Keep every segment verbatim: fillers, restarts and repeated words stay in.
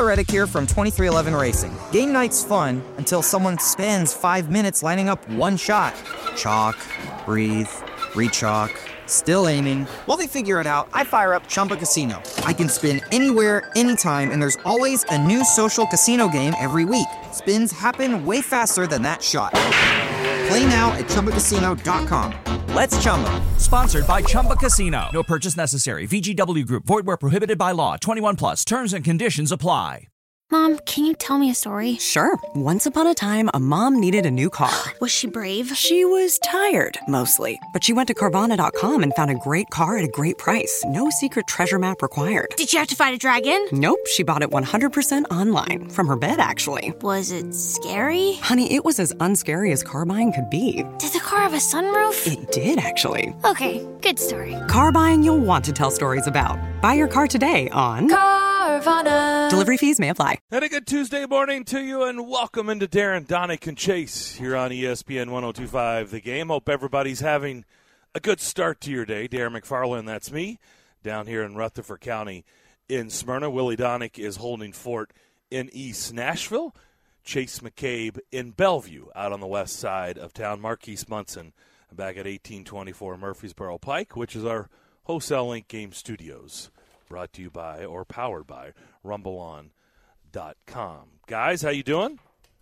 Reddick here from twenty-three eleven Racing. Game night's fun until someone spends five minutes lining up one shot. Chalk, breathe, re-chalk, still aiming. While they figure it out, I fire up Chumba Casino. I can spin anywhere, anytime, and there's always a new social casino game every week. Spins happen way faster than that shot. Play now at Chumba Casino dot com. Let's Chumba. Sponsored by Chumba Casino. No purchase necessary. V G W Group. Void where prohibited by law. twenty-one plus. Terms and conditions apply. Mom, can you tell me a story? Sure. Once upon a time, a mom needed a new car. Was she brave? She was tired, mostly. But she went to Carvana dot com and found a great car at a great price. No secret treasure map required. Did you have to fight a dragon? Nope. She bought it one hundred percent online. From her bed, actually. Was it scary? Honey, it was as unscary as car buying could be. Did the car have a sunroof? It did, actually. Okay, good story. Car buying you'll want to tell stories about. Buy your car today on Carvana. Delivery fees may apply. And a good Tuesday morning to you, and welcome into Darren, Donick, and Chase here on E S P N one oh two point five The Game. Hope everybody's having a good start to your day. Darren McFarland, that's me, down here in Rutherford County in Smyrna. Willie Donick is holding fort in East Nashville. Chase McCabe in Bellevue, out on the west side of town. Marquise Munson back at eighteen twenty-four Murfreesboro Pike, which is our Wholesale Link Game Studios, brought to you by or powered by rumble on dot com. Guys, how you doing?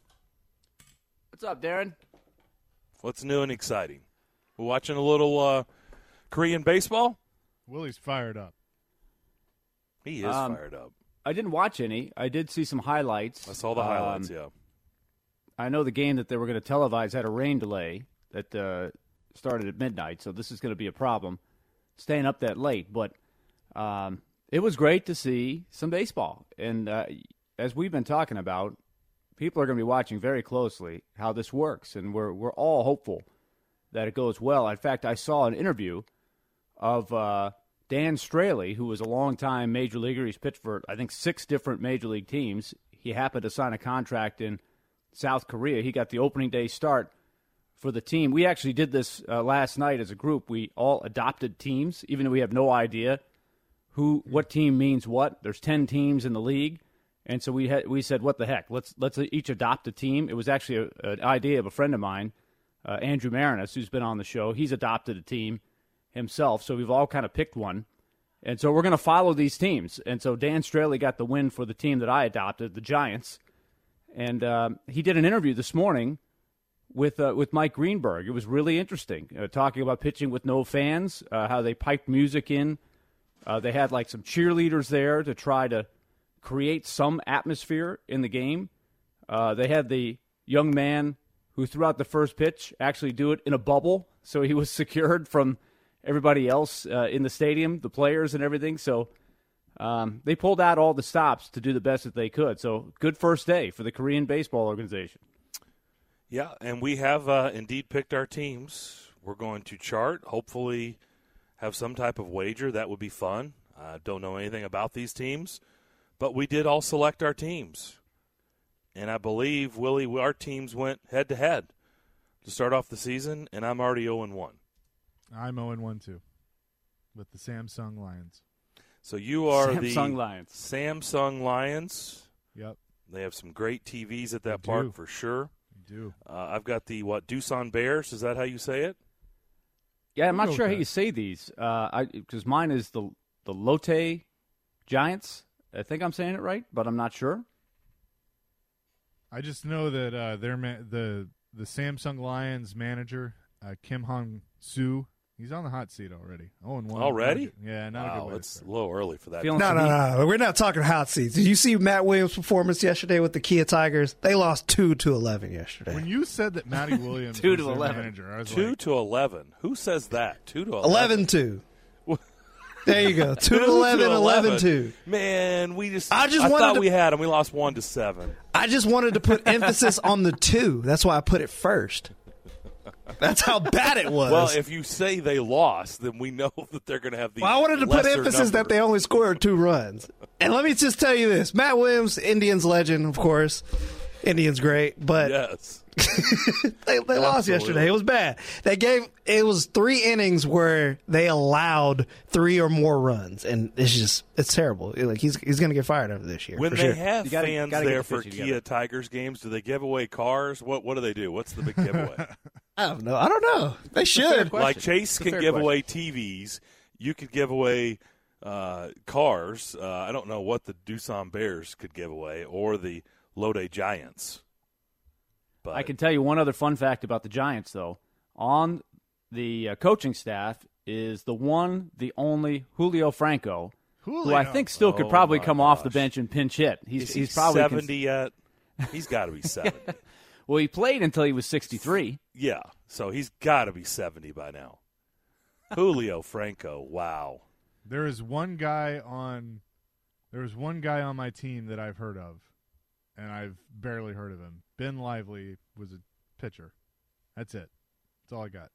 What's up, Darren? What's new and exciting? We're watching a little uh, Korean baseball? Willie's fired up. He is um, fired up. I didn't watch any. I did see some highlights. I saw the highlights, um, yeah. I know the game that they were going to televise had a rain delay that uh, started at midnight, so this is going to be a problem staying up that late. But um, it was great to see some baseball. And uh, as we've been talking about, people are going to be watching very closely how this works, and we're we're all hopeful that it goes well. In fact, I saw an interview of uh, Dan Straley, who was a longtime major leaguer. He's pitched for, I think, six different major league teams. He happened to sign a contract in South Korea. He got the opening day start for the team. We actually did this uh, last night as a group. We all adopted teams, even though we have no idea who what team means what. There's ten teams in the league. And so we had, we said, what the heck? Let's let's each adopt a team. It was actually a, an idea of a friend of mine, uh, Andrew Marinas, who's been on the show. He's adopted a team himself, so we've all kind of picked one. And so we're going to follow these teams. And so Dan Straley got the win for the team that I adopted, the Giants. And um, he did an interview this morning with uh, with Mike Greenberg. It was really interesting, uh, talking about pitching with no fans, uh, how they piped music in. Uh, they had like some cheerleaders there to try to create some atmosphere in the game. Uh, they had the young man who threw out the first pitch actually do it in a bubble, so he was secured from everybody else uh, in the stadium, the players and everything. So um, they pulled out all the stops to do the best that they could. So good first day for the Korean baseball organization. Yeah, and we have uh, indeed picked our teams. We're going to chart, hopefully have some type of wager. That would be fun. I uh, don't know anything about these teams. But we did all select our teams. And I believe, Willie, our teams went head-to-head to start off the season, and I'm already oh and one. I'm oh and one, too, with the Samsung Lions. So you are Samsung the Lions. Samsung Lions. Yep. They have some great T Vs at that They park do. for sure. They do. Uh, I've got the, what, Doosan Bears? Is that how you say it? Yeah, I'm We'll not go sure with how that. you say these, uh, because mine is the the Lotte Giants. I think I'm saying it right, but I'm not sure. I just know that uh, their ma- the the Samsung Lions manager, uh, Kim Hong Soo, he's on the hot seat already. Oh and one Already? Yeah, not a Wow, good way to it's start. a little early for that. Feeling No, some no, heat. no. We're not talking hot seats. Did you see Matt Williams' performance yesterday with the Kia Tigers? They lost two to eleven yesterday. When you said that Matty Williams Two was to their eleven. manager, I was Two like, to eleven. Who says that? Two to eleven. eleven two. There you go. Two to eleven, eleven two. Man, we just I just I wanted thought to- we had them. We lost one to seven. I just wanted to put emphasis on the two. That's why I put it first. That's how bad it was. Well, if you say they lost, then we know that they're going to have the. Well, I wanted to put lesser emphasis number. that they only scored two runs. And let me just tell you this. Matt Williams, Indians legend, of course. Indians great. But Yes. they they lost yesterday. It was bad. They gave it was three innings where they allowed three or more runs, and it's just it's terrible. Like he's he's going to get fired after this year. When for they sure. have gotta, fans gotta there the for pitching Kia together. Tigers games, do they give away cars? What what do they do? What's the big giveaway? I don't know. I don't know. They should. Like Chase can fair give question. away T Vs. You could give away uh, cars. Uh, I don't know what the Doosan Bears could give away or the Lodi Giants. But I can tell you one other fun fact about the Giants, though. On the uh, coaching staff is the one, the only Julio Franco, who I think still could Oh, probably my come off the gosh. bench and pinch hit. He's Is he he's probably cons- seventy yet? He's got to be seventy. well, he played until he was sixty-three. Yeah, so he's got to be seventy by now. Julio Franco, wow. There is one guy on there is one guy on my team that I've heard of, and I've barely heard of him. Ben Lively was a pitcher. That's it. That's all I got.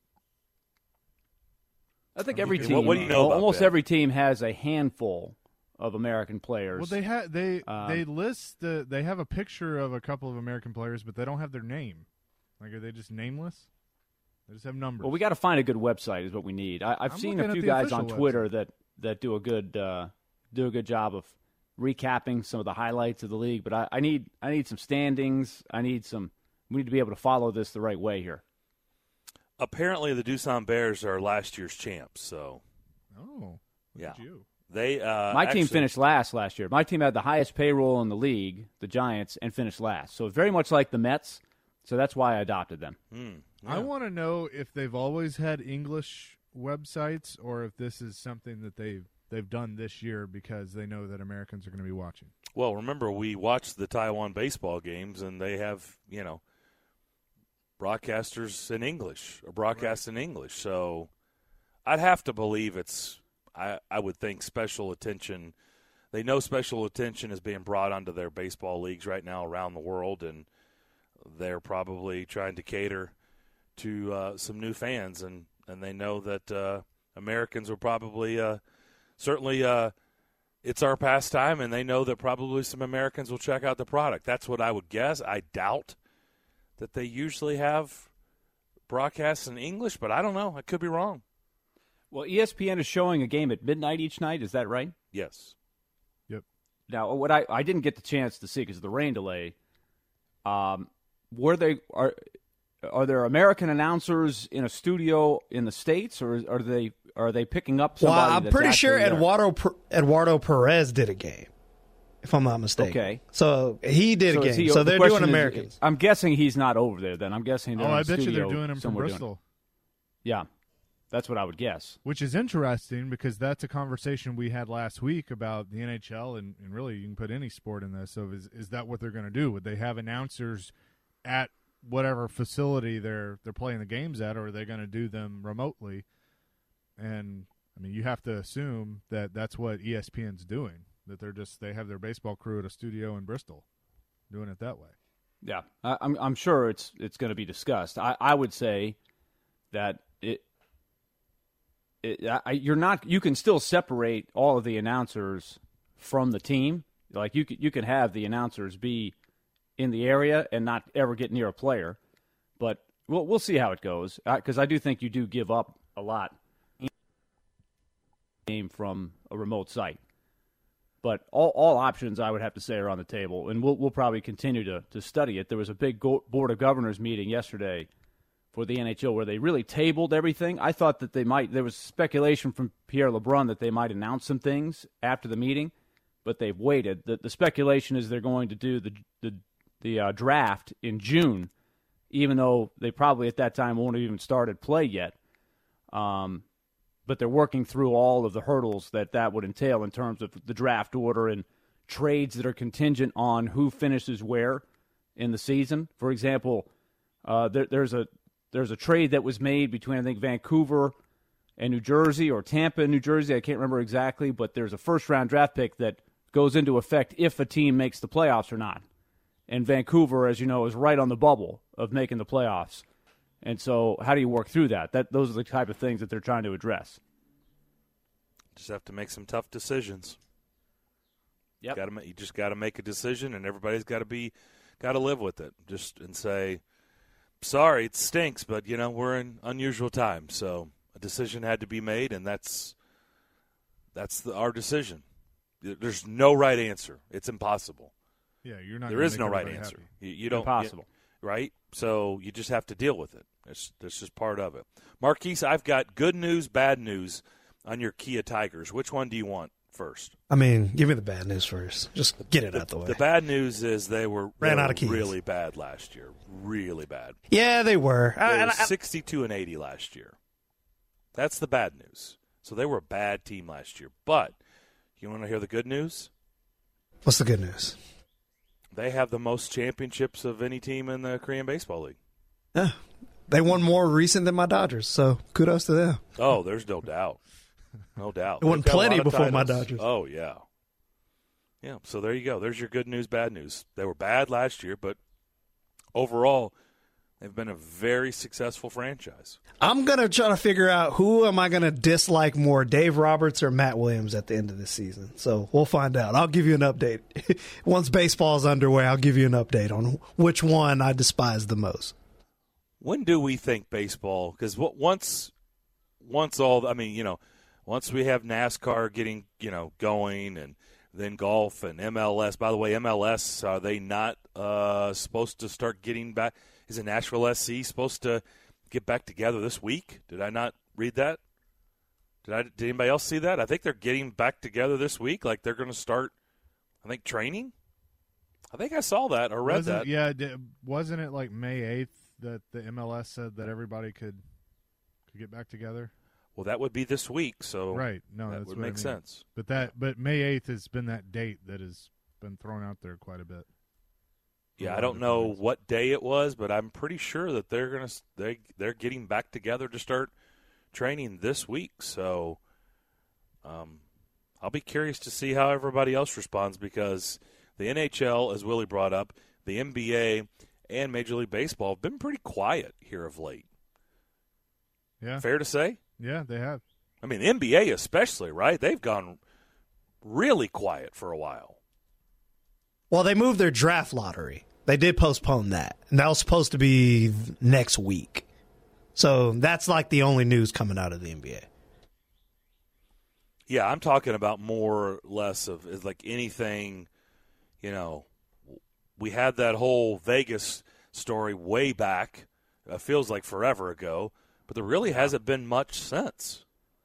I think every What- team, what do you know about almost Ben? every team has a handful of American players. Well, they ha- they Um, they list the they have a picture of a couple of American players, but they don't have their name. Like, are they just nameless? They just have numbers. Well, we got to find a good website is what we need. I, I've I'm seen looking a at few the guys on official Twitter website. that, that do a good uh, do a good job of recapping some of the highlights of the league. But I, I need I need some standings. I need some. We need to be able to follow this the right way here. Apparently, the Doosan Bears are last year's champs. So Oh, look Yeah. at you. they uh, My team actually- finished last last year. My team had the highest payroll in the league, the Giants, and finished last. So very much like the Mets. So that's why I adopted them. Hmm, I yeah. want to know if they've always had English websites or if this is something that they've they've done this year because they know that Americans are going to be watching. Well, remember we watched the Taiwan baseball games, and they have you know broadcasters in English or broadcast in English. So I'd have to believe it's. I I would think special attention. They know special attention is being brought onto their baseball leagues right now around the world, and they're probably trying to cater to uh, some new fans, and, and they know that uh, Americans will probably uh, certainly uh, it's our pastime, and they know that probably some Americans will check out the product. That's what I would guess. I doubt that they usually have broadcasts in English, but I don't know. I could be wrong. Well, E S P N is showing a game at midnight each night. Is that right? Yes. Now, what I, I didn't get the chance to see because of the rain delay. Um, were they are are there American announcers in a studio in the States, or are they are they picking up Well, somebody? I'm that's pretty sure actually there? Eduardo Per- Eduardo Perez did a game, if I'm not mistaken. Okay. So he did So a is game. he- so the they're question doing is- Americans. I'm guessing he's not over there. Then I'm guessing. They're Oh, in I a bet you they're studio doing them from somewhere doing it. Bristol. Yeah, that's what I would guess. Which is interesting because that's a conversation we had last week about the N H L, and, and really you can put any sport in this. So is is that what they're going to do? Would they have announcers at whatever facility they're they're playing the games at, or are they going to do them remotely? And I mean, you have to assume that that's what E S P N's doing. That they're just they have their baseball crew at a studio in Bristol, doing it that way. Yeah, I, I'm I'm sure it's it's going to be discussed. I, I would say that it. It, I, you're not. You can still separate all of the announcers from the team. Like you, can, you can have the announcers be in the area and not ever get near a player. But we'll we'll see how it goes because I do think you do give up a lot game from a remote site. But all all options I would have to say are on the table, and we'll we'll probably continue to to study it. There was a big go- board of governors meeting yesterday for the N H L where they really tabled everything. I thought that they might, there was speculation from Pierre LeBrun that they might announce some things after the meeting, but they've waited. The, the speculation is they're going to do the the, the uh, draft in June, even though they probably at that time won't have even started play yet. Um, but they're working through all of the hurdles that that would entail in terms of the draft order and trades that are contingent on who finishes where in the season. For example, uh, there, there's a There's a trade that was made between, I think, Vancouver and New Jersey or Tampa and New Jersey. I can't remember exactly, but there's a first-round draft pick that goes into effect if a team makes the playoffs or not. And Vancouver, as you know, is right on the bubble of making the playoffs. And so how do you work through that? That Those are the type of things that they're trying to address. Just have to make some tough decisions. Yep. Got to you just got to make a decision, and everybody's got to be got to live with it. Just and say, sorry, it stinks, but, you know, we're in unusual times. So a decision had to be made, and that's that's the, our decision. There's no right answer. It's impossible. Yeah, you're not. There is no right answer. You, you don't. Impossible. You, right? So you just have to deal with it. It's, that's just part of it. Marquise, I've got good news, bad news on your Kia Tigers. Which one do you want first? I mean, give me the bad news first. Just get it the, out the way. The bad news is they were, Ran they out were of keys. really bad last year. Really bad. Yeah, they were. They I, were and I, sixty-two and eighty last year. That's the bad news. So they were a bad team last year. But you want to hear the good news? What's the good news? They have the most championships of any team in the Korean Baseball League. Yeah, they won more recent than my Dodgers, so kudos to them. Oh, there's no doubt. No doubt. It won They've got a plenty lot of before my titles. Dodgers. Oh, yeah. Yeah, so there you go. There's your good news, bad news. They were bad last year, but overall, they've been a very successful franchise. I'm going to try to figure out who am I going to dislike more, Dave Roberts or Matt Williams at the end of this season. So we'll find out. I'll give you an update. Once baseball's underway, I'll give you an update on which one I despise the most. When do we think baseball? Because once, once all, I mean, you know, once we have NASCAR getting, you know, going, and then golf and M L S. By the way, M L S, are they not uh, supposed to start getting back? Is the Nashville S C supposed to get back together this week? Did I not read that? Did I? Did anybody else see that? I think they're getting back together this week. Like they're going to start, I think, training. I think I saw that or read wasn't, that. Yeah, wasn't it like May eighth that the M L S said that everybody could could get back together? Well, that would be this week, so right. No, that that's would what make I mean. sense. But that, but May eighth has been that date that has been thrown out there quite a bit. Yeah, I don't know what day it was, but I'm pretty sure that they're gonna they they're getting back together to start training this week. So, um, I'll be curious to see how everybody else responds because the N H L, as Willie brought up, the N B A and Major League Baseball have been pretty quiet here of late. Yeah, fair to say. Yeah, they have. I mean, the N B A especially, right? They've gone really quiet for a while. Well, they moved their draft lottery. They did postpone that, and that was supposed to be next week. So that's like the only news coming out of the N B A. Yeah, I'm talking about more or less of is like anything, you know, we had that whole Vegas story way back. It feels like forever ago. But there really hasn't been much since.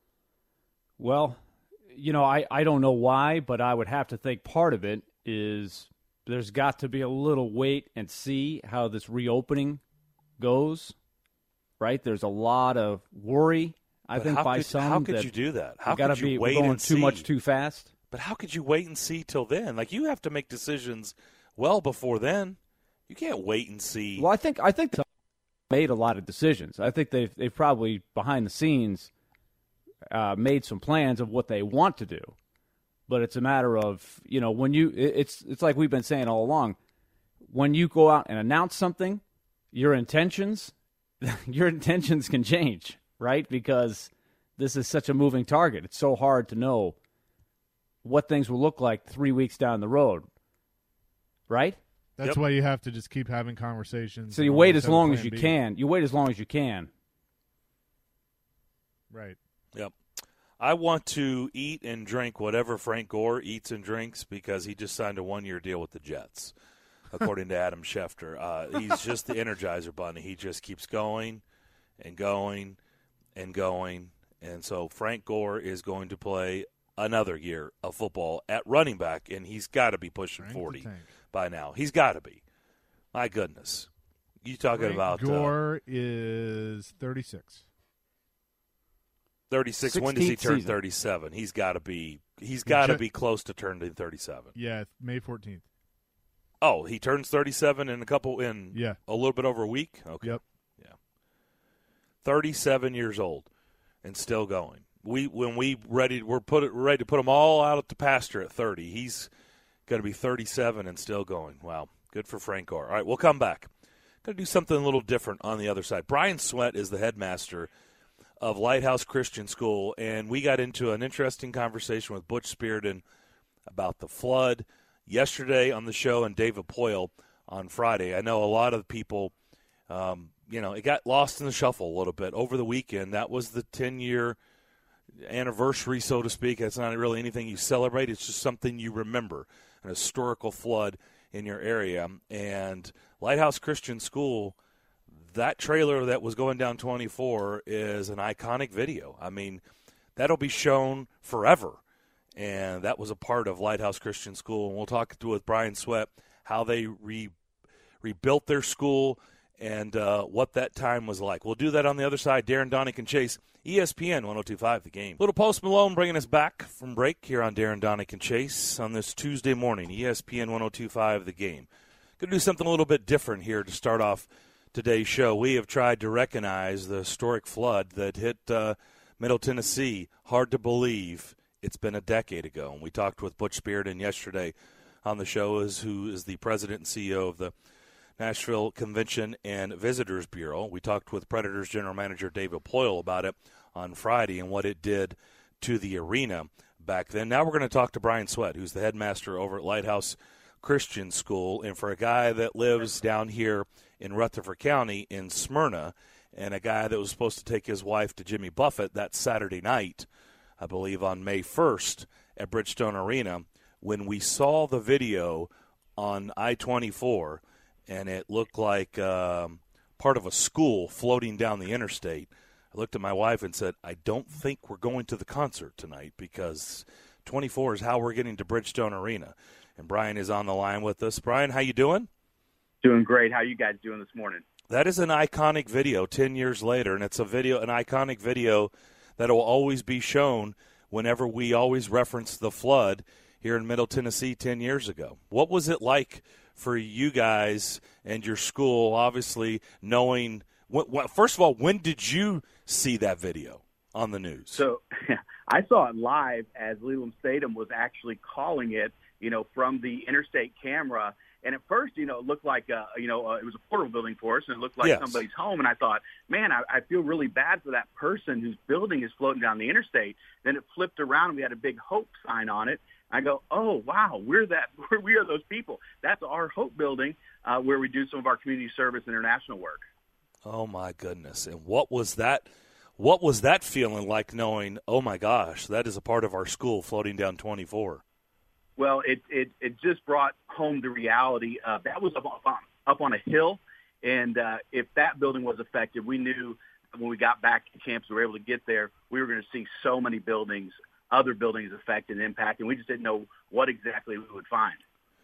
Well, you know, I, I don't know why, but I would have to think part of it is there's got to be a little wait and see how this reopening goes, right? There's a lot of worry, I but think, by could, some. How could that you do that? How gotta could you be, wait we're going and too see? much too fast? But how could you wait and see till then? Like, you have to make decisions well before then. You can't wait and see. Well, I think I think made a lot of decisions. I think they've they've probably behind the scenes uh, made some plans of what they want to do, but it's a matter of you know when you it's it's like we've been saying all along. When you go out and announce something, your intentions your intentions can change, right? Because this is such a moving target. It's so hard to know what things will look like three weeks down the road, right? That's Yep. why you have to just keep having conversations. So you and wait always as have a long plan as you B. can. You wait as long as you can. Right. Yep. I want to eat and drink whatever Frank Gore eats and drinks because he just signed a one-year deal with the Jets, according to Adam Schefter. Uh, he's just the Energizer Bunny. He just keeps going and going and going. And so Frank Gore is going to play another year of football at running back, and he's got to be pushing Frank the forty Tank. by now. He's got to be. My goodness. You talking Frank about uh, Gore is thirty-six. thirty-six. When does he sixteenth turn season. thirty-seven? He's got to be. He's got to ju- be close to turning thirty-seven. Yeah, May fourteenth. Oh, he turns thirty-seven in a couple in Yeah. a little bit over a week. Okay. Yep. Yeah. thirty-seven years old and still going. We when we ready we're put it we're ready to put them all out at the pasture at thirty. He's going to be thirty-seven and still going. Wow. Good for Frank Gore. All right, we'll come back. Going to do something a little different on the other side. Brian Sweat is the headmaster of Lighthouse Christian School, and we got into an interesting conversation with Butch Spearden about the flood yesterday on the show and David Poyle on Friday. I know a lot of people um, you know, it got lost in the shuffle a little bit over the weekend. That was the ten-year anniversary, so to speak. It's not really anything you celebrate. It's just something you remember, an historical flood in your area. And Lighthouse Christian School, that trailer that was going down twenty-four is an iconic video. I mean, that'll be shown forever. And that was a part of Lighthouse Christian School. And we'll talk to with Brian Sweat how they re, rebuilt their school and uh, what that time was like. We'll do that on the other side. Darren, Donick, and Chase, E S P N one oh two point five The Game. Little Post Malone bringing us back from break here on Darren, Donick, and Chase on this Tuesday morning, E S P N one oh two point five The Game. Going to do something a little bit different here to start off today's show. We have tried to recognize the historic flood that hit uh, Middle Tennessee. Hard to believe it's been a decade ago. And we talked with Butch Spearden yesterday on the show, is who is the president and C E O of the Nashville Convention and Visitors Bureau. We talked with Predators general manager David Poile about it on Friday and what it did to the arena back then. Now we're going to talk to Brian Sweat, who's the headmaster over at Lighthouse Christian School. And for a guy that lives down here in Rutherford County in Smyrna, and a guy that was supposed to take his wife to Jimmy Buffett that Saturday night, I believe on May first at Bridgestone Arena, when we saw the video on I twenty-four, and it looked like um, part of a school floating down the interstate, I looked at my wife and said, I don't think we're going to the concert tonight, because twenty-four is how we're getting to Bridgestone Arena. And Brian is on the line with us. Brian, how you doing? Doing great. How you guys doing this morning? That is an iconic video ten years later, and it's a video, an iconic video that will always be shown whenever we always reference the flood here in Middle Tennessee ten years ago. What was it like for you guys and your school, obviously knowing what, what, first of all, when did you see that video on the news? So I saw it live as Leland Statham was actually calling it, you know, from the interstate camera. And at first, you know, it looked like, uh, you know, uh, it was a portable building for us, and it looked like yes. somebody's home. And I thought, man, I, I feel really bad for that person whose building is floating down the interstate. Then it flipped around, and we had a big Hope sign on it. I go, oh, wow, we're that, we're, we are those people. That's our Hope building uh, where we do some of our community service international work. Oh, my goodness. And what was that, what was that feeling like, knowing, oh, my gosh, that is a part of our school floating down twenty-four? Well, it, it, it just brought home the reality. Uh, that was up on, up on a hill, and uh, if that building was affected, we knew when we got back to campus, we were able to get there, we were going to see so many buildings, other buildings affected and impacted, and we just didn't know what exactly we would find.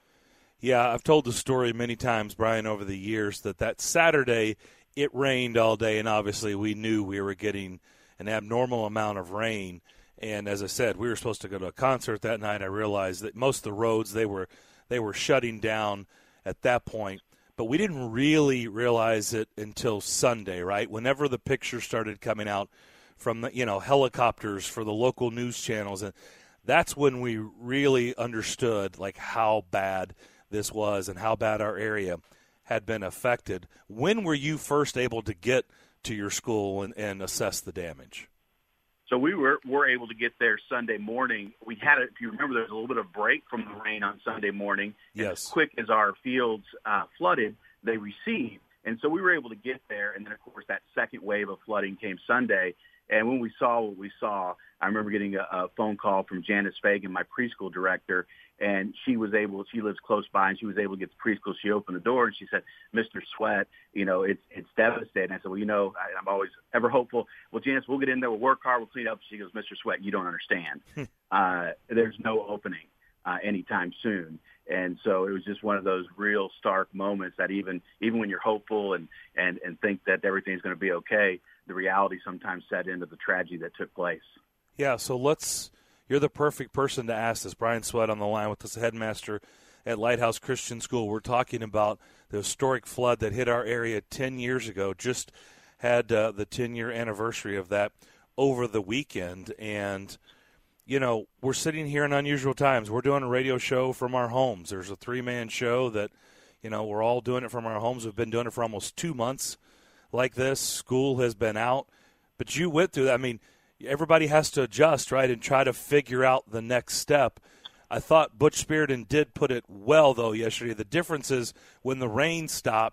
Yeah, I've told the story many times, Brian, over the years, that that Saturday it rained all day, and obviously we knew we were getting an abnormal amount of rain. And as I said, we were supposed to go to a concert that night. I realized that most of the roads, they were they were shutting down at that point. But we didn't really realize it until Sunday, right? Whenever the pictures started coming out from the, you know, helicopters for the local news channels, and that's when we really understood like how bad this was and how bad our area had been affected. When were you first able to get to your school and, and assess the damage? So we were, were able to get there Sunday morning. We had, a, if you remember, there was a little bit of break from the rain on Sunday morning. Yes. As quick as our fields uh, flooded, they received. And so we were able to get there. And then, of course, that second wave of flooding came Sunday. And when we saw what we saw, I remember getting a, a phone call from Janice Fagan, my preschool director, and she was able, she lives close by, and she was able to get to preschool. She opened the door, and she said, Mister Sweat, you know, it's it's devastating. I said, well, you know, I, I'm always ever hopeful. Well, Janice, we'll get in there. We'll work hard. We'll clean up. She goes, Mister Sweat, you don't understand. uh, there's no opening uh, anytime soon. And so it was just one of those real stark moments that even even when you're hopeful and, and, and think that everything's going to be okay, the reality sometimes set into the tragedy that took place. Yeah, so let's – you're the perfect person to ask this. Brian Sweat on the line with us, headmaster at Lighthouse Christian School. We're talking about the historic flood that hit our area ten years ago, just had uh, the ten-year anniversary of that over the weekend. And, you know, we're sitting here in unusual times. We're doing a radio show from our homes. There's a three-man show that, you know, we're all doing it from our homes. We've been doing it for almost two months like this. School has been out. But you went through that. I mean, everybody has to adjust, right, and try to figure out the next step. I thought Butch Spearden did put it well, though, yesterday. The difference is when the rain stopped,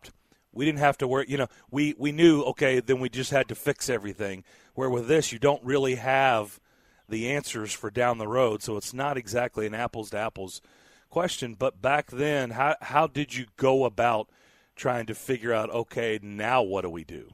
we didn't have to worry. You know, we, we knew, okay, then we just had to fix everything. Where with this, you don't really have the answers for down the road, so it's not exactly an apples-to-apples question. But back then, how how did you go about trying to figure out, okay, now what do we do?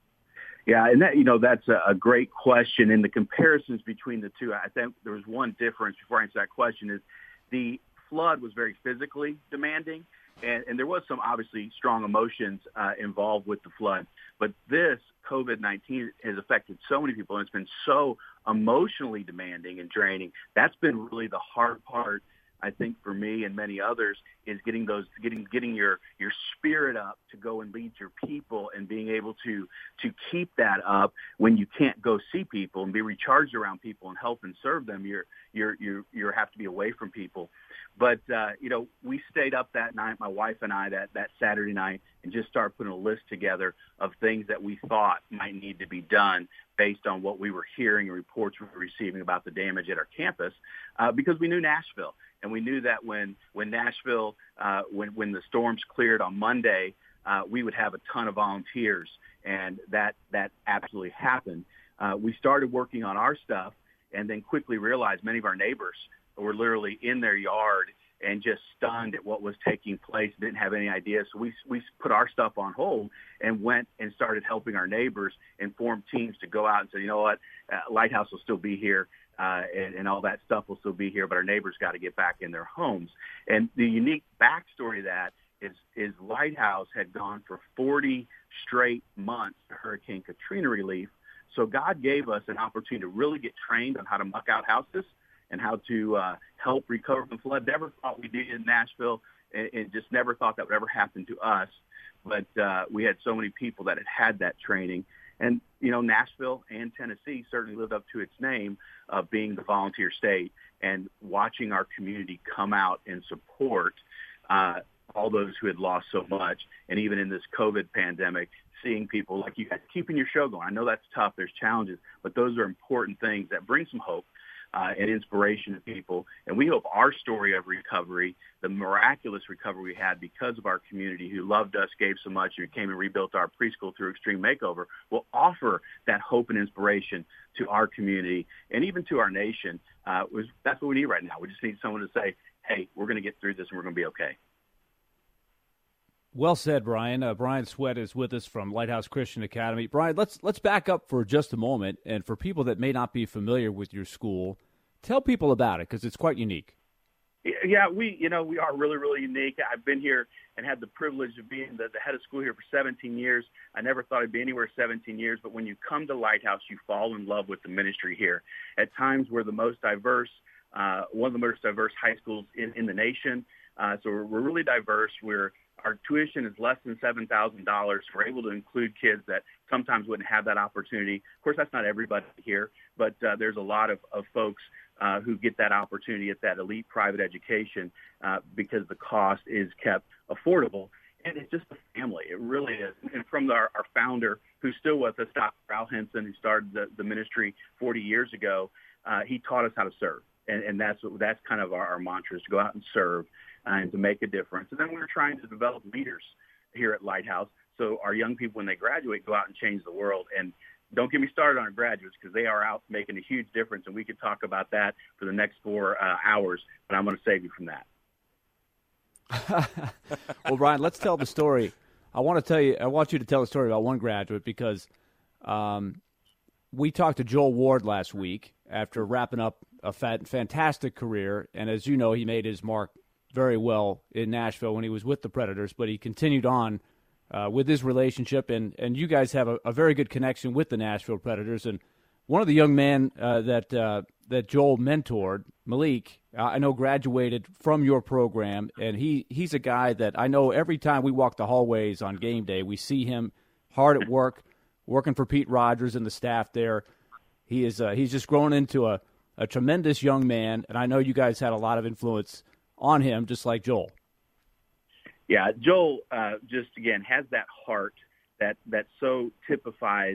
Yeah, and that, you know, that's a, a great question. And the comparisons between the two, I think there was one difference before I answer that question is the flood was very physically demanding, and, and there was some obviously strong emotions uh, involved with the flood. But this COVID nineteen has affected so many people, and it's been so emotionally demanding and draining. That's been really the hard part, I think, for me and many others, is getting those, getting getting your your spirit up to go and lead your people, and being able to to keep that up when you can't go see people and be recharged around people and help and serve them. You're you're you you have to be away from people. But uh, you know, we stayed up that night, my wife and I, that that Saturday night, and just started putting a list together of things that we thought might need to be done based on what we were hearing and reports we were receiving about the damage at our campus, uh, because we knew Nashville. And we knew that when, when Nashville, uh, when, when the storms cleared on Monday, uh, we would have a ton of volunteers, and that, that absolutely happened. Uh, we started working on our stuff and then quickly realized many of our neighbors were literally in their yard and just stunned at what was taking place, didn't have any idea. So we we put our stuff on hold and went and started helping our neighbors and formed teams to go out and say, you know what, uh, Lighthouse will still be here. Uh, and, and all that stuff will still be here, but our neighbors got to get back in their homes. And the unique backstory to that is, is Lighthouse had gone for forty straight months to Hurricane Katrina relief. So God gave us an opportunity to really get trained on how to muck out houses and how to uh, help recover from flood. Never thought we did in Nashville, and, and just never thought that would ever happen to us. But uh, we had so many people that had had that training. And, you know, Nashville and Tennessee certainly lived up to its name of being the volunteer state, and watching our community come out and support uh, all those who had lost so much. And even in this COVID pandemic, seeing people like you guys keeping your show going. I know that's tough. There's challenges, but those are important things that bring some hope Uh, and inspiration to people. And we hope our story of recovery, the miraculous recovery we had because of our community who loved us, gave so much, who came and rebuilt our preschool through Extreme Makeover, will offer that hope and inspiration to our community and even to our nation. Uh, was, that's what we need right now. We just need someone to say, hey, we're going to get through this and we're going to be okay. Well said, Brian. Uh, Brian Sweat is with us from Lighthouse Christian Academy. Brian, let's let's back up for just a moment, and for people that may not be familiar with your school, tell people about it because it's quite unique. Yeah, we you know we are really really unique. I've been here and had the privilege of being the, the head of school here for seventeen years. I never thought I'd be anywhere seventeen years, but when you come to Lighthouse, you fall in love with the ministry here. At times, we're the most diverse, uh, one of the most diverse high schools in, in the nation. Uh, so we're, we're really diverse. We're Our tuition is less than seven thousand dollars. We're able to include kids that sometimes wouldn't have that opportunity. Of course, that's not everybody here, but uh, there's a lot of, of folks uh, who get that opportunity at that elite private education uh, because the cost is kept affordable. And it's just a family. It really is. And from our, our founder, who's still with us, Doctor Al Henson, who started the, the ministry forty years ago, uh, he taught us how to serve. And, and that's what, that's kind of our, our mantra, is to go out and serve and to make a difference. And then we're trying to develop leaders here at Lighthouse so our young people, when they graduate, go out and change the world. And don't get me started on our graduates, because they are out making a huge difference, and we could talk about that for the next four uh, hours, but I'm going to save you from that. Well, Brian, let's tell the story. I want to tell you, I want you to tell the story about one graduate, because um, we talked to Joel Ward last week after wrapping up a fat, fantastic career, and as you know, he made his mark very well in Nashville when he was with the Predators, but he continued on uh, with his relationship, and, and you guys have a, a very good connection with the Nashville Predators. And one of the young men uh, that uh, that Joel mentored, Malik, uh, I know graduated from your program, and he, he's a guy that I know every time we walk the hallways on game day, we see him hard at work, working for Pete Rogers and the staff there. He is uh, he's just grown into a, a tremendous young man, and I know you guys had a lot of influence on him, just like Joel. Yeah, Joel uh, just, again, has that heart that, that so typifies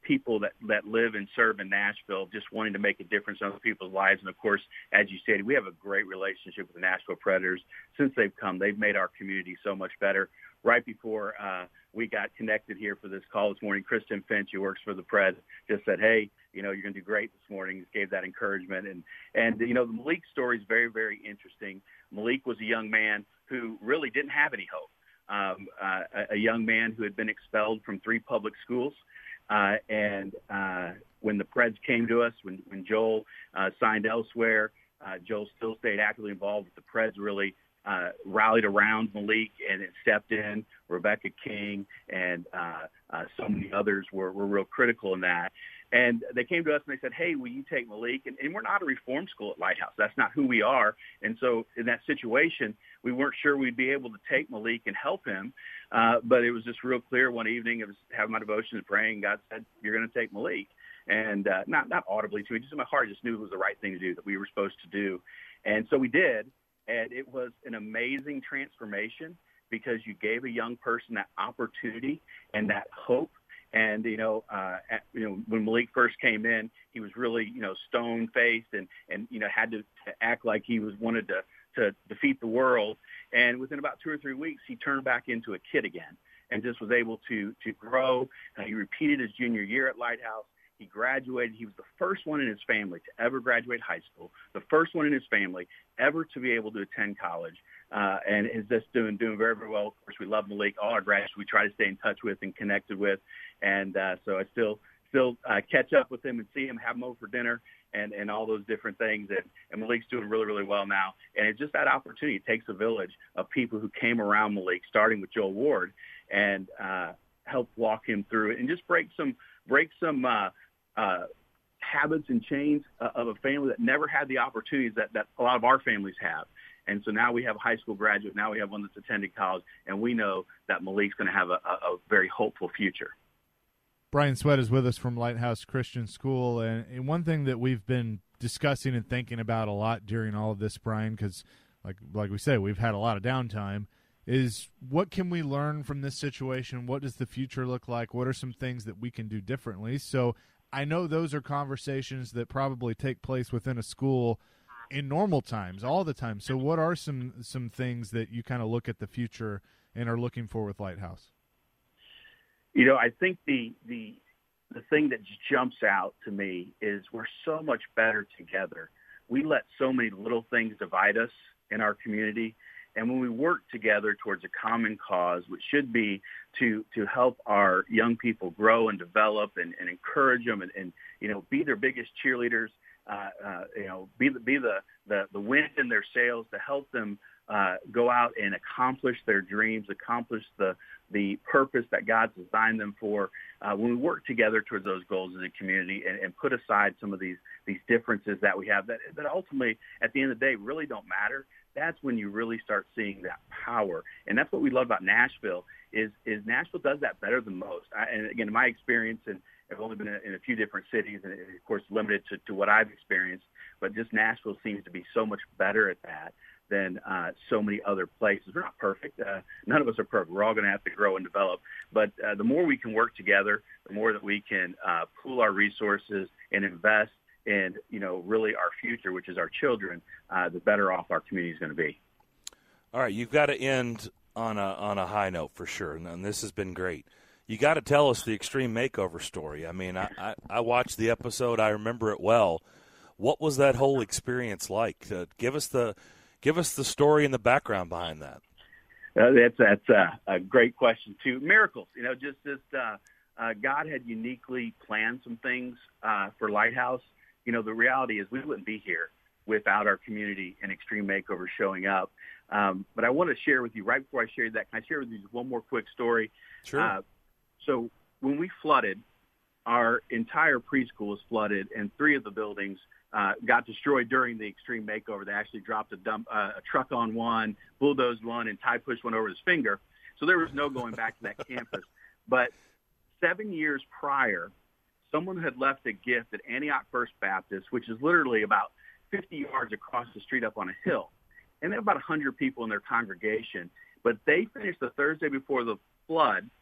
people that, that live and serve in Nashville, just wanting to make a difference in other people's lives. And, of course, as you stated, we have a great relationship with the Nashville Predators. Since they've come, they've made our community so much better. Right before uh, we got connected here for this call this morning, Kristen Finch, who works for the Preds, just said, hey, you know, you're going to do great this morning, just gave that encouragement. And, and you know, the Malik story is very, very interesting. Malik was a young man who really didn't have any hope, um, uh, a, a young man who had been expelled from three public schools. Uh, and uh, when the Preds came to us, when, when Joel uh, signed elsewhere, uh, Joel still stayed actively involved with the Preds, really uh, rallied around Malik and it stepped in. Rebecca King and uh, uh, so many others were, were real critical in that. And they came to us and they said, hey, will you take Malik? And, and we're not a reform school at Lighthouse. That's not who we are. And so in that situation, we weren't sure we'd be able to take Malik and help him. Uh, but it was just real clear one evening. It was having my devotions, praying. God said, you're going to take Malik. And uh, not, not audibly to me, just in my heart, I just knew it was the right thing to do, that we were supposed to do. And so we did. And it was an amazing transformation because you gave a young person that opportunity and that hope. And, you know, uh, at, you know, when Malik first came in, he was really, you know, stone-faced and, and you know, had to, to act like he was wanted to, to defeat the world. And within about two or three weeks, he turned back into a kid again and just was able to, to grow. Uh, he repeated his junior year at Lighthouse. He graduated. He was the first one in his family to ever graduate high school, the first one in his family ever to be able to attend college, uh, and is just doing doing very, very well. Of course, we love Malik. All our graduates we try to stay in touch with and connected with, and uh, so I still still uh, catch up with him and see him, have him over for dinner, and, and all those different things. And, and Malik's doing really, really well now. And it's just that opportunity. It takes a village of people who came around Malik, starting with Joel Ward, and uh, help walk him through it and just break some break some. Uh, Uh, habits and chains uh, of a family that never had the opportunities that, that a lot of our families have. And so now we have a high school graduate. Now we have one that's attending college, and we know that Malik's going to have a, a, a very hopeful future. Brian Sweat is with us from Lighthouse Christian School. And, and one thing that we've been discussing and thinking about a lot during all of this, Brian, because like, like we said, we've had a lot of downtime, is what can we learn from this situation? What does the future look like? What are some things that we can do differently? So I know those are conversations that probably take place within a school in normal times, all the time. So what are some some things that you kind of look at the future and are looking for with Lighthouse? You know, I think the the the thing that jumps out to me is we're so much better together. We let so many little things divide us in our community. And when we work together towards a common cause, which should be to to help our young people grow and develop and, and encourage them and, and, you know, be their biggest cheerleaders, uh, uh, you know, be the, be the, the, the wind in their sails to help them uh, go out and accomplish their dreams, accomplish the, the purpose that God's designed them for. Uh, when we work together towards those goals as a community and, and put aside some of these these differences that we have that, that ultimately, at the end of the day, really don't matter, that's when you really start seeing that power. And that's what we love about Nashville is, is Nashville does that better than most. I, and again, in my experience, and I've only been in, in a few different cities and, of course, limited to, to what I've experienced, but just Nashville seems to be so much better at that than uh, so many other places. We're not perfect. Uh, none of us are perfect. We're all going to have to grow and develop. But uh, the more we can work together, the more that we can uh, pool our resources and invest and, you know, really our future, which is our children, uh, the better off our community is going to be. All right, you've got to end on a on a high note for sure, and this has been great. You got to tell us the Extreme Makeover story. I mean, I, I, I watched the episode. I remember it well. What was that whole experience like? Uh, give us the give us the story and the background behind that. Uh, that's that's a, a great question too. Miracles, you know, just just uh, uh, God had uniquely planned some things uh, for Lighthouse. You know, the reality is we wouldn't be here without our community and Extreme Makeover showing up. Um, but I want to share with you, right before I share that, can I share with you just one more quick story? Sure. Uh, so when we flooded, our entire preschool was flooded, and three of the buildings uh, got destroyed during the Extreme Makeover. They actually dropped a, dump, uh, a truck on one, bulldozed one, and Ty pushed one over his finger. So there was no going back to that campus. But seven years prior, someone had left a gift at Antioch First Baptist, which is literally about fifty yards across the street up on a hill. And they have about one hundred people in their congregation. But they finished the Thursday before the flood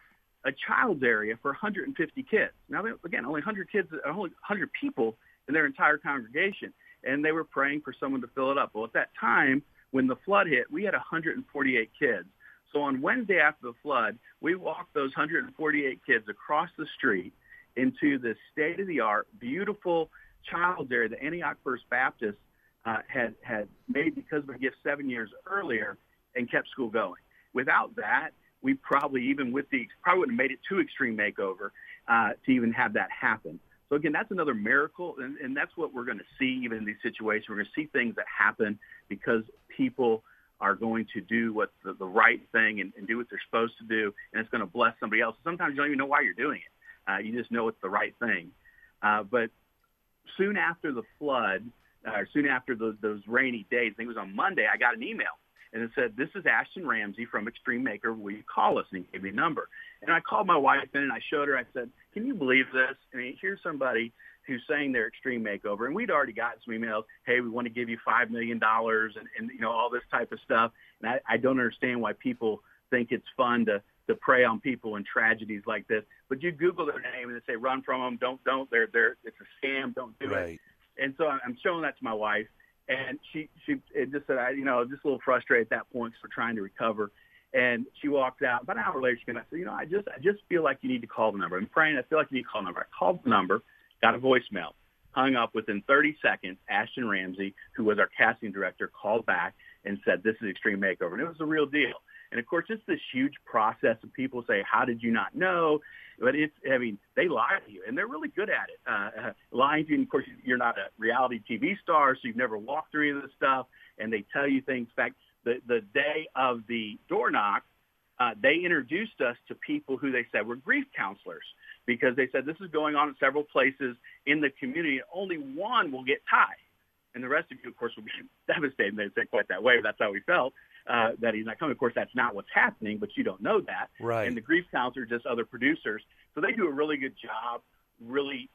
a child's area for one hundred fifty kids. Now, again, only one hundred kids, only one hundred people in their entire congregation, and they were praying for someone to fill it up. Well, at that time, when the flood hit, we had one hundred forty-eight kids. So on Wednesday after the flood, we walked those one hundred forty-eight kids across the street into this state-of-the-art, beautiful child's area that Antioch First Baptist uh, had, had made because of a gift seven years earlier and kept school going. Without that, we probably, even with the, probably wouldn't have made it to Extreme Makeover uh, to even have that happen. So, again, that's another miracle, and, and that's what we're going to see even in these situations. We're going to see things that happen because people are going to do what's the, the right thing and, and do what they're supposed to do, and it's going to bless somebody else. Sometimes you don't even know why you're doing it. Uh, you just know it's the right thing. Uh, but soon after the flood, uh, or soon after those, those rainy days, I think it was on Monday, I got an email. And it said, "This is Ashton Ramsey from Extreme Maker. Will you call us?" And he gave me a number. And I called my wife in and I showed her. I said, "Can you believe this? I mean, here's somebody who's saying they're Extreme Makeover." And we'd already gotten some emails, "Hey, we want to give you five million dollars and, and, you know, all this type of stuff." And I, I don't understand why people think it's fun to, to prey on people in tragedies like this. But you Google their name and they say, "Run from them. Don't, don't. They're, they're, it's a scam. Don't do right. it." And so I'm showing that to my wife. And she, she it just said, I, you know, just a little frustrated at that point because we're trying to recover. And she walked out. About an hour later, she came back and said, "You know, I just, I just feel like you need to call the number. I'm praying. I feel like you need to call the number." I called the number, got a voicemail, hung up. Within thirty seconds, Ashton Ramsey, who was our casting director, called back and said, "This is Extreme Makeover." And it was the real deal. And, of course, it's this huge process of people say, "How did you not know?" But it's, I mean, they lie to you, and they're really good at it, uh, uh, lying to you. And, of course, you're not a reality T V star, so you've never walked through any of this stuff, and they tell you things. In fact, the, the day of the door knock, uh, they introduced us to people who they said were grief counselors because they said this is going on in several places in the community, and only one will get tied. And the rest of you, of course, will be devastated. They didn't say it quite that way, but that's how we felt. Uh, that he's not coming. Of course, that's not what's happening, but you don't know that. Right. And the grief counselors are just other producers. So they do a really good job really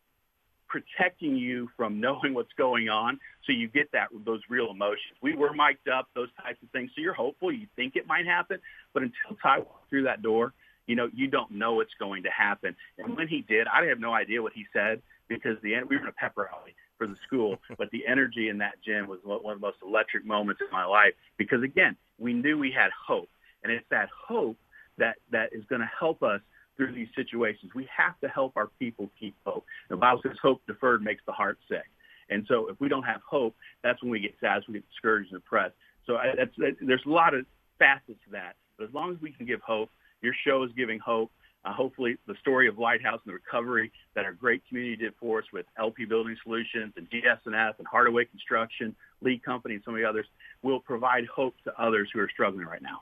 protecting you from knowing what's going on so you get that those real emotions. We were mic'd up, those types of things. So you're hopeful. You think it might happen. But until Ty walked through that door, you know, you don't know what's going to happen. And when he did, I have no idea what he said because the we were in a pep rally for the school, but the energy in that gym was one of the most electric moments in my life because, again, we knew we had hope, and it's that hope that, that is going to help us through these situations. We have to help our people keep hope. The Bible says hope deferred makes the heart sick, and so if we don't have hope, that's when we get sad, we get discouraged and depressed. So I, that's, that, there's a lot of facets to that, but as long as we can give hope, your show is giving hope. Uh, hopefully the story of Lighthouse and the recovery that our great community did for us with L P Building Solutions and D S N F and Hardaway Construction, Lee Company, and so many others will provide hope to others who are struggling right now.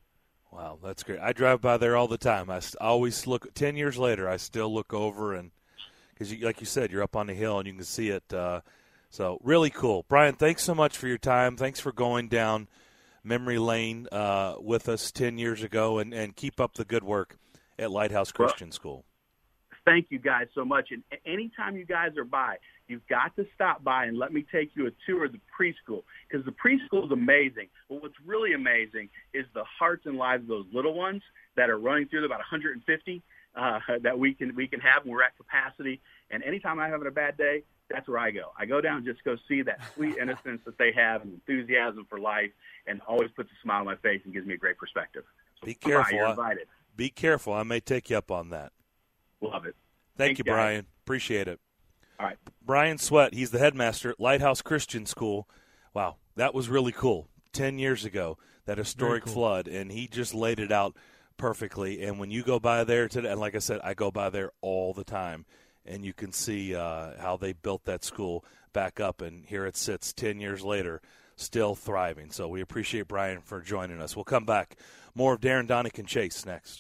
Wow, that's great. I drive by there all the time. I always look, ten years later, I still look over, and because like you said, you're up on the hill and you can see it. Uh, so really cool. Brian, thanks so much for your time. Thanks for going down memory lane uh, with us ten years ago, and, and keep up the good work at Lighthouse Christian well, School. Thank you guys so much. And anytime you guys are by, you've got to stop by and let me take you a tour of the preschool because the preschool is amazing. But what's really amazing is the hearts and lives of those little ones that are running through, about one hundred fifty uh, that we can we can have when we're at capacity. And anytime I'm having a bad day, that's where I go. I go down and just go see that sweet innocence that they have and enthusiasm for life, and always puts a smile on my face and gives me a great perspective. So Be careful. You're invited. Be careful. I may take you up on that. Love it. Thank Thanks, you, guys. Brian. Appreciate it. All right. Brian Sweat, he's the headmaster at Lighthouse Christian School. Wow, that was really cool. Ten years ago, that historic cool. flood, and he just laid it out perfectly. And when you go by there today, and like I said, I go by there all the time, and you can see uh, how they built that school back up, and here it sits ten years later, still thriving. So we appreciate Brian for joining us. We'll come back. More of Darren, Donick, and Chase next.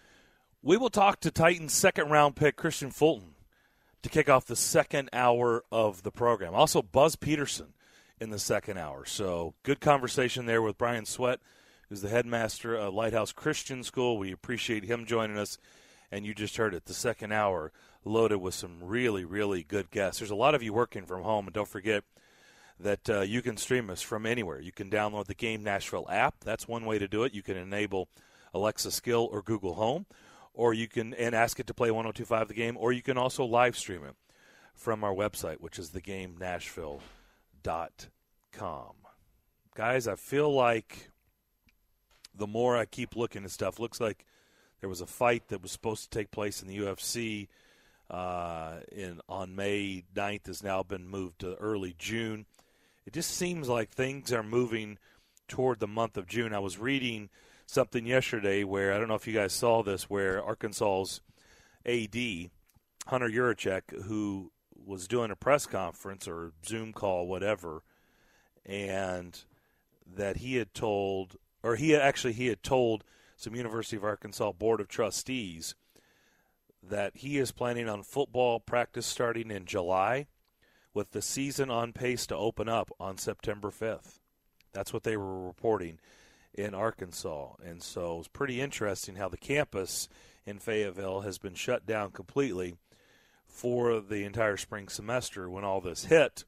We will talk to Titans' second-round pick, Christian Fulton, to kick off the second hour of the program. Also, Buzz Peterson in the second hour. So good conversation there with Brian Sweat, who's the headmaster of Lighthouse Christian School. We appreciate him joining us. And you just heard it, the second hour loaded with some really, really good guests. There's a lot of you working from home, and don't forget that uh, you can stream us from anywhere. You can download the Game Nashville app. That's one way to do it. You can enable Alexa Skill or Google Home, or you can and ask it to play one oh two point five The Game, or you can also live stream it from our website, which is the game nashville dot com. Guys, I feel like the more I keep looking at stuff, looks like there was a fight that was supposed to take place in the U F C uh, in on May ninth, has now been moved to early June. It just seems like things are moving toward the month of June. I was reading something yesterday where, I don't know if you guys saw this, where Arkansas's A D, Hunter Yurachek, who was doing a press conference or Zoom call, whatever, and that he had told, or he had, actually he had told some University of Arkansas Board of Trustees that he is planning on football practice starting in July, with the season on pace to open up on September fifth. That's what they were reporting in Arkansas. And so it's pretty interesting how the campus in Fayetteville has been shut down completely for the entire spring semester when all this hit.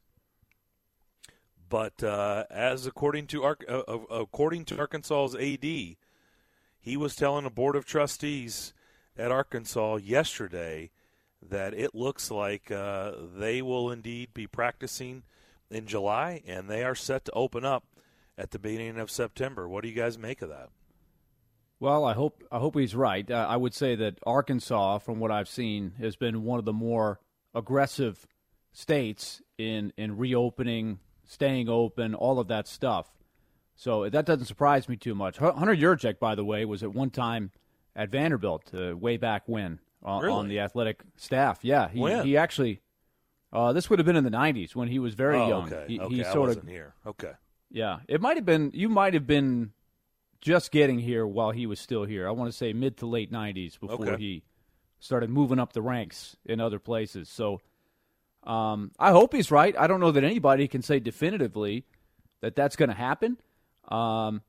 But uh, as according to Ar- uh, according to Arkansas's A D, he was telling a board of trustees at Arkansas yesterday that it looks like uh, they will indeed be practicing in July, and they are set to open up at the beginning of September. What do you guys make of that? Well, I hope I hope he's right. Uh, I would say that Arkansas, from what I've seen, has been one of the more aggressive states in, in reopening, staying open, all of that stuff. So that doesn't surprise me too much. Hunter Yurachek, by the way, was at one time at Vanderbilt uh, way back when uh, really? on the athletic staff. Yeah, he, when? he actually uh, – this would have been in the nineties when he was very oh, young. Okay, he, okay. he I sort wasn't of, here. Okay. Yeah, it might have been – you might have been just getting here while he was still here. I want to say mid to late nineties before okay. he started moving up the ranks in other places. So um, I hope he's right. I don't know that anybody can say definitively that that's going to happen. Um,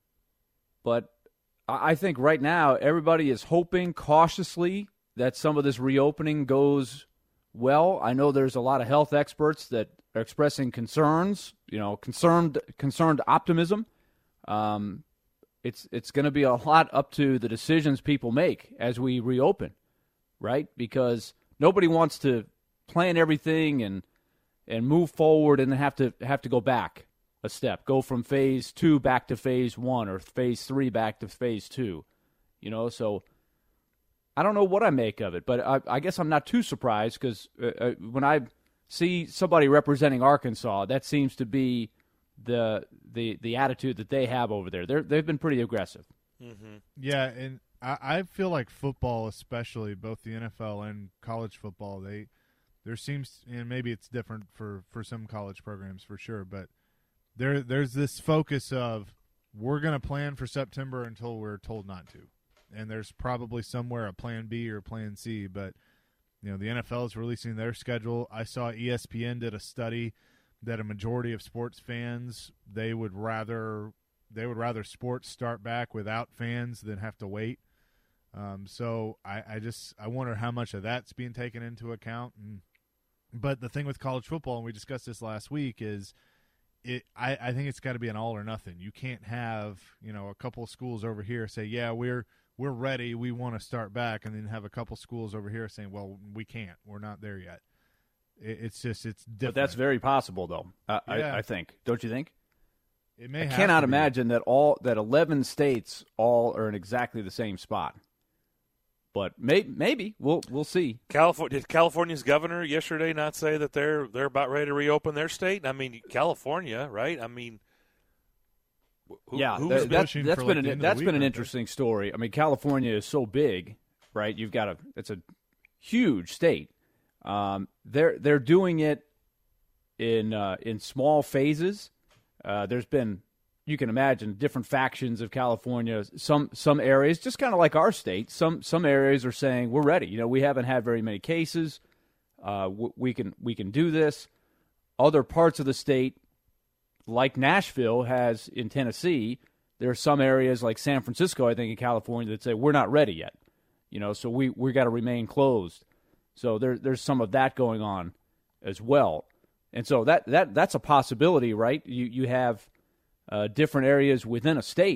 but I think right now everybody is hoping cautiously that some of this reopening goes well. I know there's a lot of health experts that are expressing concerns, you know, concerned concerned optimism. Um, it's it's going to be a lot up to the decisions people make as we reopen, right? Because nobody wants to plan everything and and move forward and then have to have to go back a step, go from phase two back to phase one or phase three back to phase two, you know, so I don't know what I make of it, but I, I guess I'm not too surprised because uh, when I see somebody representing Arkansas, that seems to be the the the attitude that they have over there. They're, they've been pretty aggressive. Mm-hmm. Yeah, and I, I feel like football, especially both the N F L and college football, they there seems, and maybe it's different for, for some college programs for sure, but There, there's this focus of we're going to plan for September until we're told not to, and there's probably somewhere a plan B or plan C. But you know, the N F L is releasing their schedule. I saw E S P N did a study that a majority of sports fans they would rather they would rather sports start back without fans than have to wait. Um, so I, I just I wonder how much of that's being taken into account. And but the thing with college football, and we discussed this last week, is It, I, I think it's got to be an all or nothing. You can't have, you know, a couple of schools over here say, yeah, we're we're ready, we want to start back, and then have a couple schools over here saying, well, we can't, we're not there yet. It, it's just, it's different. But that's very possible, though, uh, yeah. I, I think. Don't you think? It may I have cannot to be. imagine that all that eleven states all are in exactly the same spot. But may, maybe we'll we'll see. California did California's governor yesterday not say that they're they're about ready to reopen their state? I mean, California, right? I mean, who, yeah, who's that, been, that's, that's like been the an, end of the that's week, been an right interesting story. I mean, California is so big, right? You've got a it's a huge state. Um, they're they're doing it in uh, in small phases. Uh, there's been, you can imagine, different factions of California. Some some areas, just kind of like our state, some some areas are saying we're ready. You know, we haven't had very many cases. Uh, w- we can we can do this. Other parts of the state, like Nashville has in Tennessee, there are some areas like San Francisco, I think, in California that say we're not ready yet. You know, so we we got to remain closed. So there there's some of that going on as well. And so that that that's a possibility, right? You you have Uh, different areas within a state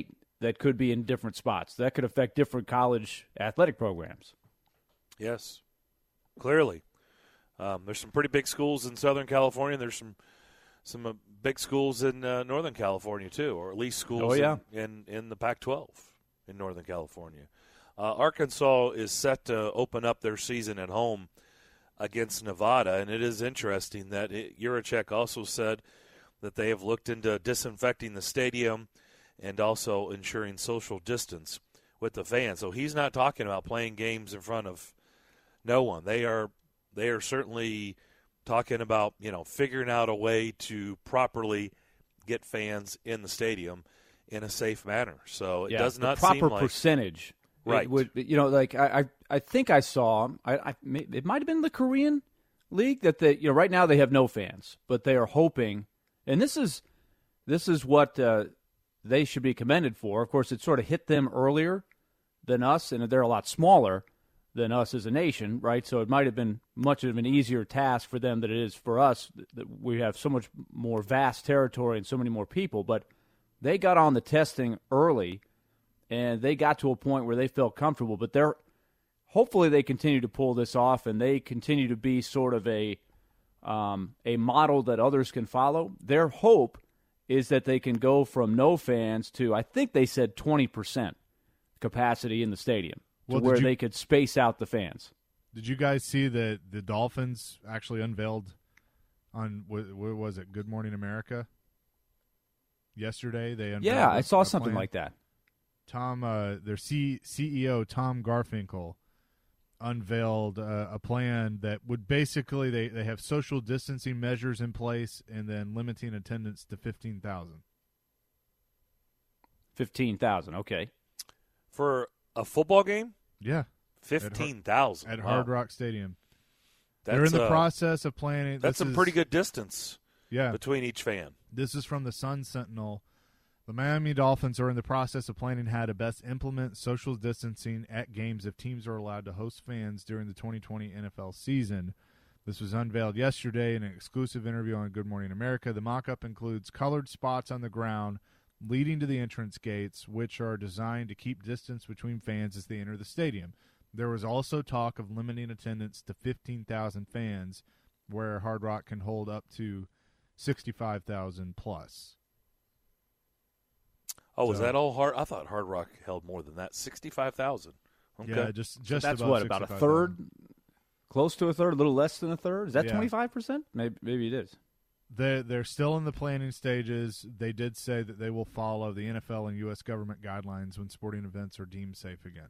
that could be in different spots. That could affect different college athletic programs. Yes, clearly. Um, there's some pretty big schools in Southern California. There's some some uh, big schools in uh, Northern California, too, or at least schools oh, yeah. in, in, in the Pac twelve in Northern California. Uh, Arkansas is set to open up their season at home against Nevada, and it is interesting that it, Yurachek also said that they have looked into disinfecting the stadium and also ensuring social distance with the fans. So he's not talking about playing games in front of no one. They are they are certainly talking about, you know, figuring out a way to properly get fans in the stadium in a safe manner. So it yeah, does not the proper seem like percentage. Right. It would, you know, like I, I, I think I saw, I, I, it might have been the Korean League that they, you know, right now they have no fans, but they are hoping, and this is, this is what uh, they should be commended for. Of course, it sort of hit them earlier than us, and they're a lot smaller than us as a nation, right? So it might have been much of an easier task for them than it is for us. That we have so much more vast territory and so many more people, but they got on the testing early. And they got to a point where they felt comfortable, but they're hopefully they continue to pull this off, and they continue to be sort of a um, a model that others can follow. Their hope is that they can go from no fans to, I think they said twenty percent capacity in the stadium, well, to where you, they could space out the fans. Did you guys see that the Dolphins actually unveiled on what, what was it? Good Morning America. Yesterday they unveiled yeah, I saw a something plan. like that. Tom, uh, their C- CEO, Tom Garfinkel, unveiled uh, a plan that would basically, they, they have social distancing measures in place and then limiting attendance to fifteen thousand. fifteen thousand, okay. for a football game? Yeah. fifteen thousand. At wow. Hard Rock Stadium. That's, They're in the uh, process of planning. That's this a is, pretty good distance yeah. between each fan. This is from the Sun Sentinel. The Miami Dolphins are in the process of planning how to best implement social distancing at games if teams are allowed to host fans during the twenty twenty N F L season. This was unveiled yesterday in an exclusive interview on Good Morning America. The mock-up includes colored spots on the ground leading to the entrance gates, which are designed to keep distance between fans as they enter the stadium. There was also talk of limiting attendance to fifteen thousand fans, where Hard Rock can hold up to sixty-five thousand plus. Oh, was So- that all hard? I thought Hard Rock held more than that. Sixty-five thousand. Okay. Yeah, just just So that's about what, about a sixty-five third? thousand. Close to a third, a little less than a third? Is that Yeah. twenty-five percent? Maybe, maybe it is. They're, they're still in the planning stages. They did say that they will follow the N F L and U S government guidelines when sporting events are deemed safe again.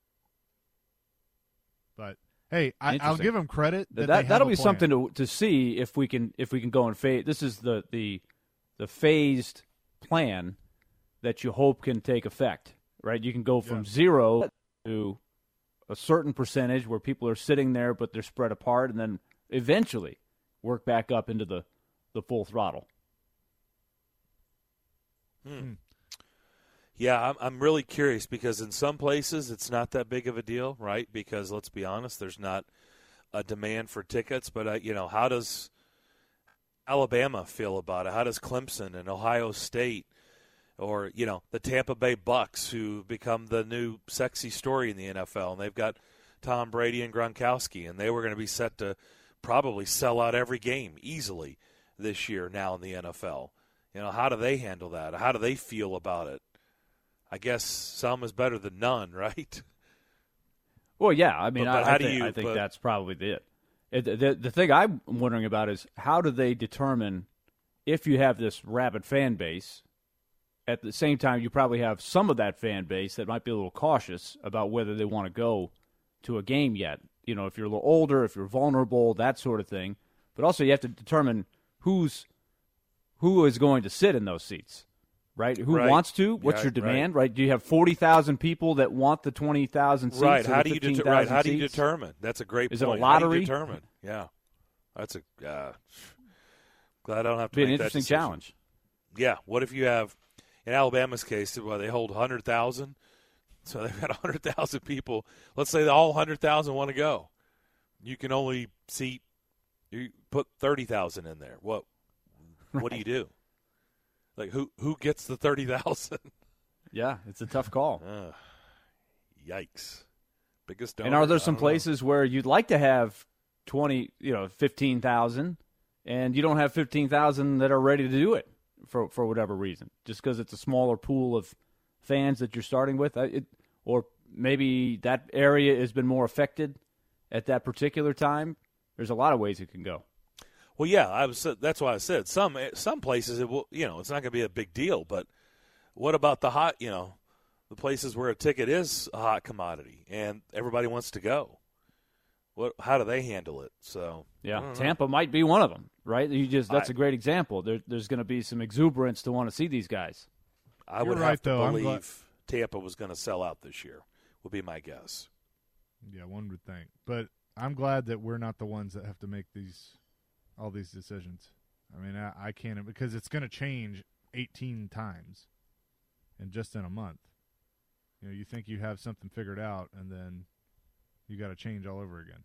But hey, I, I'll Interesting. give them credit. That, That, they have that'll a be plan. something to to see if we can if we can go in phase. This is the the the phased plan that you hope can take effect. Right, you can go from Yeah. zero to a certain percentage where people are sitting there, but they're spread apart, and then eventually work back up into the, the full throttle. Hmm. Yeah, I'm, I'm really curious because in some places it's not that big of a deal, right? Because let's be honest, there's not a demand for tickets. But, uh, you know, how does Alabama feel about it? How does Clemson and Ohio State or, you know, the Tampa Bay Bucks, who become the new sexy story in the N F L, and they've got Tom Brady and Gronkowski, and they were going to be set to probably sell out every game easily this year now in the N F L. You know, how do they handle that? How do they feel about it? I guess some is better than none, right? Well, yeah. I mean, But- but I, how I do think, you- I think but- that's probably it. it the, the, the thing I'm wondering about is how do they determine if you have this rabid fan base, at the same time you probably have some of that fan base that might be a little cautious about whether they want to go to a game yet. You know, if you're a little older, if you're vulnerable, that sort of thing. But also you have to determine who's who is going to sit in those seats, right? Who Right. wants to? What's Yeah, your demand, right. right? Do you have forty thousand people that want the twenty thousand seats? Right. or How the do you fifteen deter- right. thousand How do you seats? determine? That's a great Is it a point. How do lottery? you determine? Yeah. That's a uh, glad I don't have to Be an make that interesting decision. challenge. Yeah. What if you have, in Alabama's case, well, they hold one hundred thousand, so they've got one hundred thousand people. Let's say all one hundred thousand want to go. You can only seat, you put thirty thousand in there. What What do you do? Like, who who gets the thirty thousand? Yeah, it's a tough call. Uh, yikes. Biggest And are there some know. places where you'd like to have twenty, you know, fifteen thousand, and you don't have fifteen thousand that are ready to do it for for whatever reason, just because it's a smaller pool of fans that you're starting with, it, or maybe that area has been more affected at that particular time? There's a lot of ways it can go. Well, yeah, I was. That's why I said some some places it will. You know, it's not going to be a big deal. But what about the hot? You know, the places where a ticket is a hot commodity and everybody wants to go. What? How do they handle it? So yeah, Tampa know. might be one of them, right? You just that's I, a great example. There, there's going to be some exuberance to want to see these guys. I You're would right, have to though. believe Tampa was going to sell out this year. Would be my guess. Yeah, one would think, but I'm glad that we're not the ones that have to make these. all these decisions. I mean, I, I can't, because it's going to change eighteen times and just in a month. You know, you think you have something figured out, and then you got to change all over again.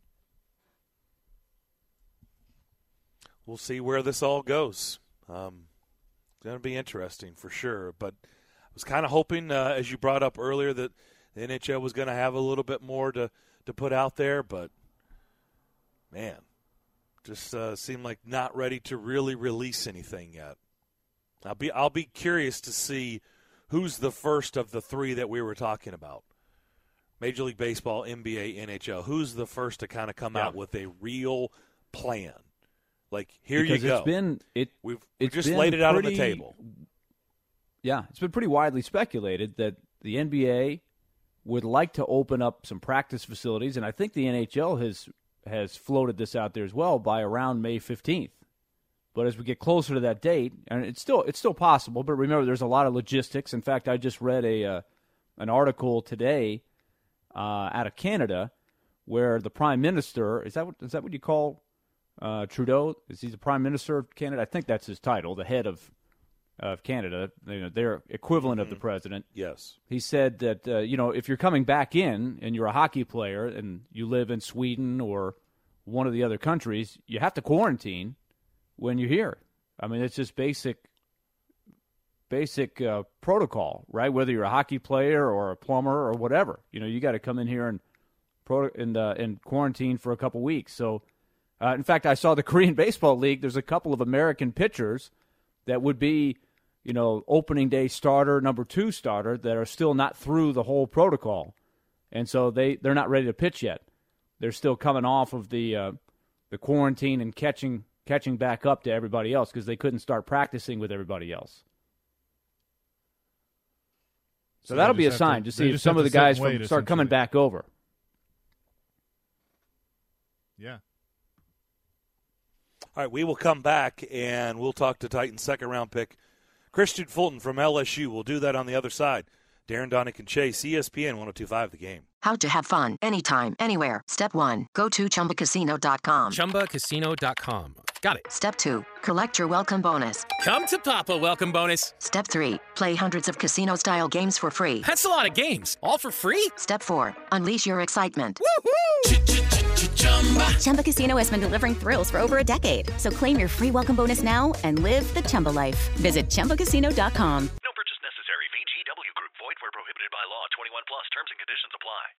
We'll see where this all goes. Um, it's going to be interesting for sure. But I was kind of hoping, uh, as you brought up earlier, that the N H L was going to have a little bit more to, to put out there. But, man, just uh, seemed like not ready to really release anything yet. I'll be I'll be curious to see who's the first of the three that we were talking about. Major League Baseball, N B A, N H L. Who's the first to kind of come yeah. out with a real plan? Like, here because you go. It's been, it, We've, we've it's just been laid it out pretty, on the table. Yeah, it's been pretty widely speculated that the N B A would like to open up some practice facilities, and I think the N H L has has floated this out there as well by around May fifteenth. But as we get closer to that date, and it's still it's still possible, but remember there's a lot of logistics. In fact, I just read a uh, an article today uh, out of Canada where the Prime Minister, is that what, is that what you call uh, Trudeau? Is he the Prime Minister of Canada? I think that's his title, the head of of Canada, you know, their equivalent mm-hmm. of the president. Yes. He said that, uh, you know, if you're coming back in and you're a hockey player and you live in Sweden or one of the other countries, you have to quarantine when you're here. I mean, it's just basic basic uh, protocol, right? Whether you're a hockey player or a plumber or whatever, you know, you got to come in here and pro- and, uh, and quarantine for a couple weeks. So, uh, in fact, I saw the Korean Baseball League. There's a couple of American pitchers that would be, you know, opening day starter, number two starter, that are still not through the whole protocol. And so they, they're not ready to pitch yet. They're still coming off of the uh, the quarantine and catching catching back up to everybody else because they couldn't start practicing with everybody else. So, so that'll be a sign to, to see if some of the guys from, start coming back over. Yeah. All right, we will come back, and we'll talk to Titans' second-round pick, Christian Fulton from L S U. We'll do that on the other side. Darren Donick and Chase, E S P N one oh two point five The Game. How to have fun anytime, anywhere. Step one, go to Chumba Casino dot com. Chumba Casino dot com. Got it. Step two, collect your welcome bonus. Come to Papa welcome bonus. Step three, play hundreds of casino-style games for free. That's a lot of games, all for free? Step four, unleash your excitement. Woohoo! Chumba Casino has been delivering thrills for over a decade. So claim your free welcome bonus now and live the Chumba life. Visit Chumba Casino dot com. No purchase necessary. V G W Group. Void where prohibited by law. twenty-one plus. Terms and conditions apply.